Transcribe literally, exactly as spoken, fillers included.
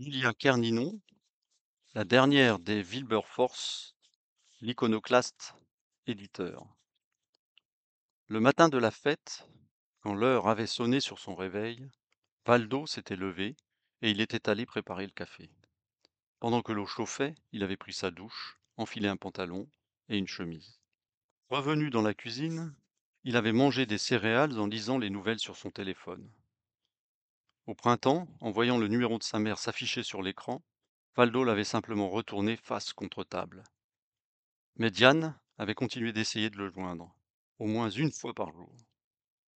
Lilia Kerninon, la dernière des Wilberforce, l'iconoclaste éditeur. Le matin de la fête, quand l'heure avait sonné sur son réveil, Valdo s'était levé et il était allé préparer le café. Pendant que l'eau chauffait, il avait pris sa douche, enfilé un pantalon et une chemise. Revenu dans la cuisine, il avait mangé des céréales en lisant les nouvelles sur son téléphone. Au printemps, en voyant le numéro de sa mère s'afficher sur l'écran, Valdo l'avait simplement retourné face contre table. Mais Diane avait continué d'essayer de le joindre, au moins une fois par jour.